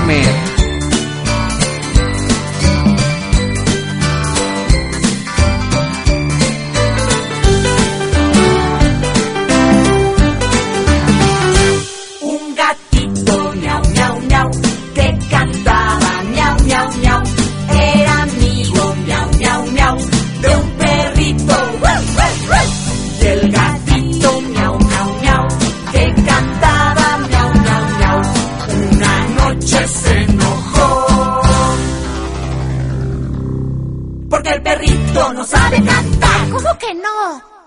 comer. Un gatito miau, miau, miau, que cantaba miau, miau, miau. Era amigo miau, miau, miau, de un perrito. ¡Ruff, ruff, ruff! Y el gatito miau, miau, miau, que cantaba miau, miau, miau. Una noche se enojó porque el perrito no sabe cantar. ¿Cómo que no?